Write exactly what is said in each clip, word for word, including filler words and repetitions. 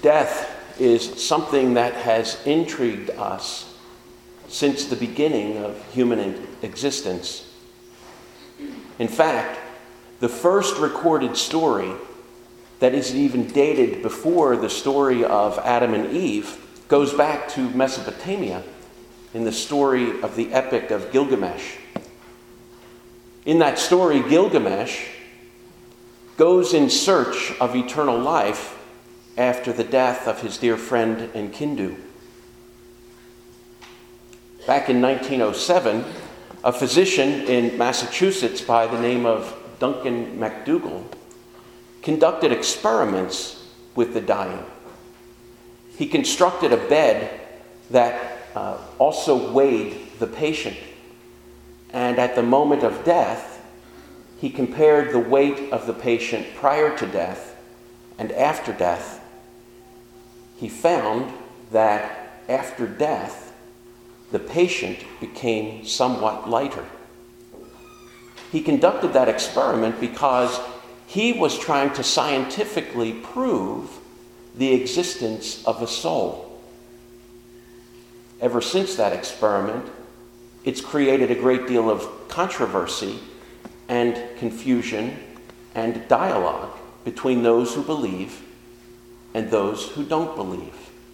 Death is something that has intrigued us since the beginning of human existence. In fact, the first recorded story that is even dated before the story of Adam and Eve goes back to Mesopotamia in the story of the Epic of Gilgamesh. In that story, Gilgamesh goes in search of eternal life after the death of his dear friend Enkidu. Back in nineteen oh seven, a physician in Massachusetts by the name of Duncan MacDougall conducted experiments with the dying. He constructed a bed that uh, also weighed the patient. And at the moment of death, he compared the weight of the patient prior to death and after death. He found that after death, the patient became somewhat lighter. He conducted that experiment because he was trying to scientifically prove the existence of a soul. Ever since that experiment, it's created a great deal of controversy and confusion and dialogue between those who believe and those who don't believe.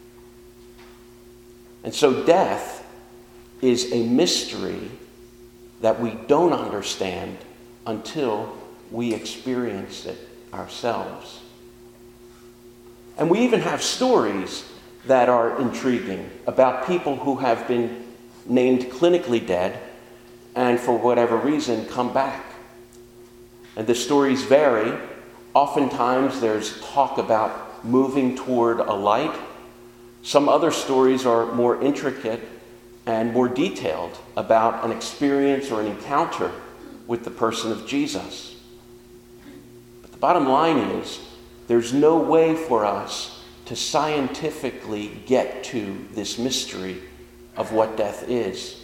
And so death is a mystery that we don't understand until we experience it ourselves. And we even have stories that are intriguing about people who have been named clinically dead and for whatever reason come back. And the stories vary. Oftentimes there's talk about moving toward a light. Some other stories are more intricate and more detailed about an experience or an encounter with the person of Jesus. But the bottom line is, there's no way for us to scientifically get to this mystery of what death is.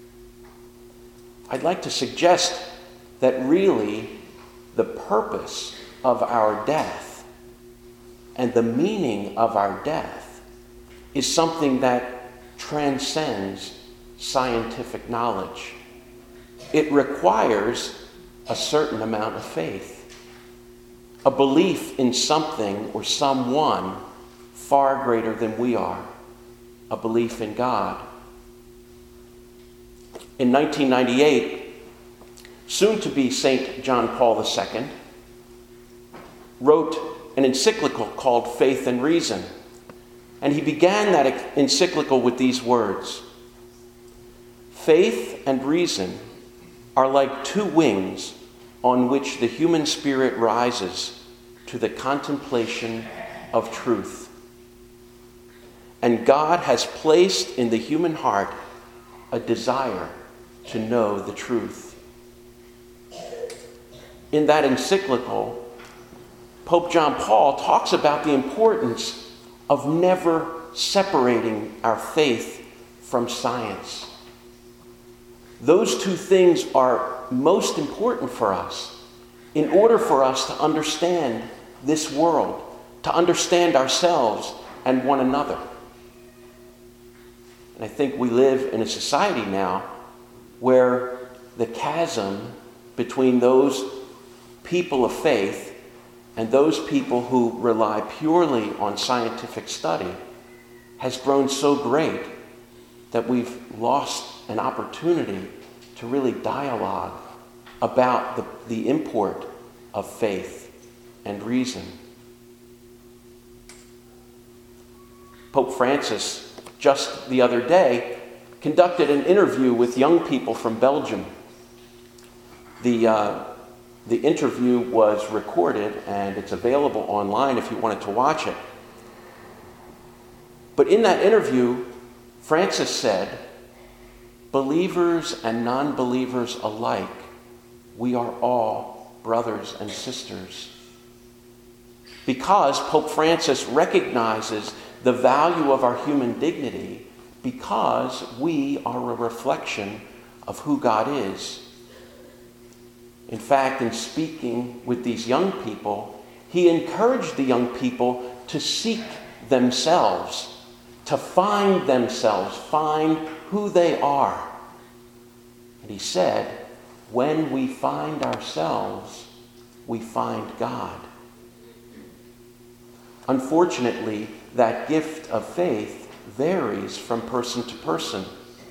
I'd like to suggest that really the purpose of our death and the meaning of our death is something that transcends scientific knowledge. It requires a certain amount of faith, a belief in something or someone far greater than we are, a belief in God. In nineteen ninety-eight, soon-to-be Saint John Paul the Second wrote an encyclical called Faith and Reason. And he began that encyclical with these words: faith and reason are like two wings on which the human spirit rises to the contemplation of truth. And God has placed in the human heart a desire to know the truth. In that encyclical, Pope John Paul talks about the importance of never separating our faith from science. Those two things are most important for us in order for us to understand this world, to understand ourselves and one another. And I think we live in a society now where the chasm between those people of faith and those people who rely purely on scientific study has grown so great that we've lost an opportunity to really dialogue about the, the import of faith and reason. Pope Francis, just the other day, conducted an interview with young people from Belgium. The uh, The interview was recorded and it's available online if you wanted to watch it. But in that interview, Francis said, "Believers and non-believers alike, we are all brothers and sisters." Because Pope Francis recognizes the value of our human dignity because we are a reflection of who God is. In fact, in speaking with these young people, he encouraged the young people to seek themselves, to find themselves, find who they are. And he said, when we find ourselves, we find God. Unfortunately, that gift of faith varies from person to person.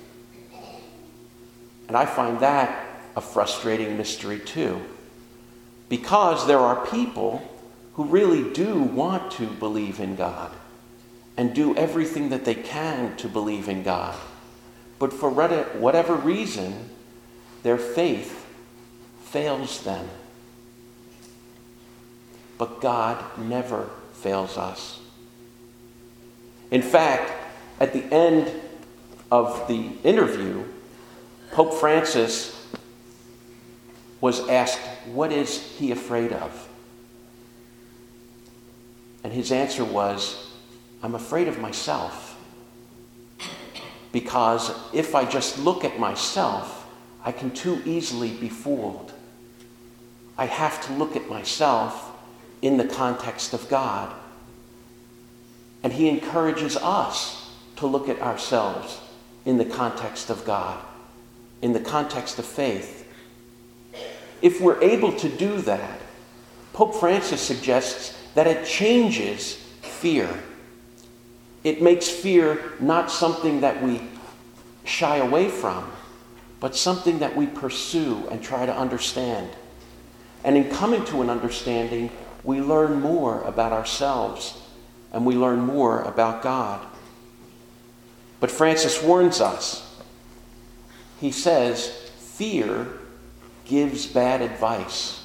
And I find that a frustrating mystery too, because there are people who really do want to believe in God and do everything that they can to believe in God. But for whatever reason, their faith fails them. But God never fails us. In fact, at the end of the interview, Pope Francis was asked, what is he afraid of? And his answer was, I'm afraid of myself. Because if I just look at myself, I can too easily be fooled. I have to look at myself in the context of God. And he encourages us to look at ourselves in the context of God, in the context of faith. If we're able to do that, Pope Francis suggests that it changes fear. It makes fear not something that we shy away from, but something that we pursue and try to understand. And in coming to an understanding, we learn more about ourselves and we learn more about God. But Francis warns us. He says, fear gives bad advice.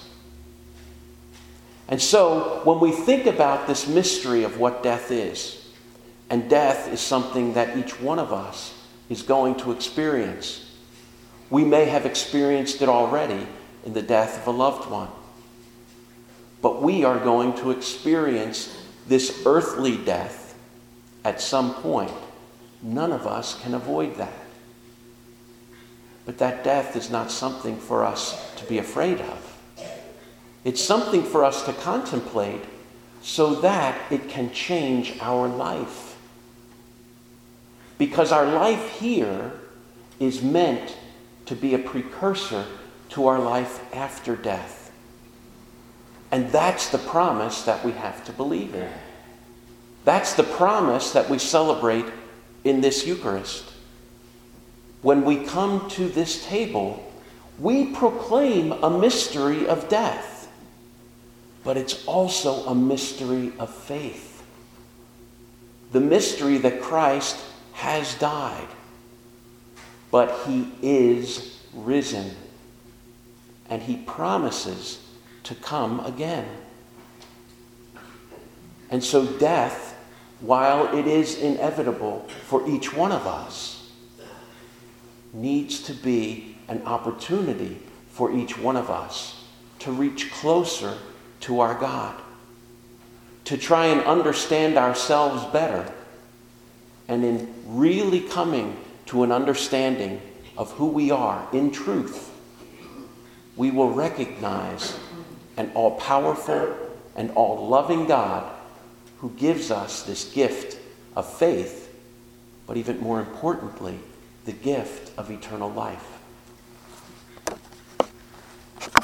And so, when we think about this mystery of what death is, and death is something that each one of us is going to experience. We may have experienced it already in the death of a loved one. But we are going to experience this earthly death at some point. None of us can avoid that. But that death is not something for us to be afraid of. It's something for us to contemplate so that it can change our life. Because our life here is meant to be a precursor to our life after death. And that's the promise that we have to believe in. That's the promise that we celebrate in this Eucharist. When we come to this table, we proclaim a mystery of death, but it's also a mystery of faith. The mystery that Christ has died, but he is risen, and he promises to come again. And so death, while it is inevitable for each one of us, needs to be an opportunity for each one of us to reach closer to our God, to try and understand ourselves better, and in really coming to an understanding of who we are in truth, we will recognize an all-powerful and all-loving God who gives us this gift of faith, but even more importantly, the gift of eternal life.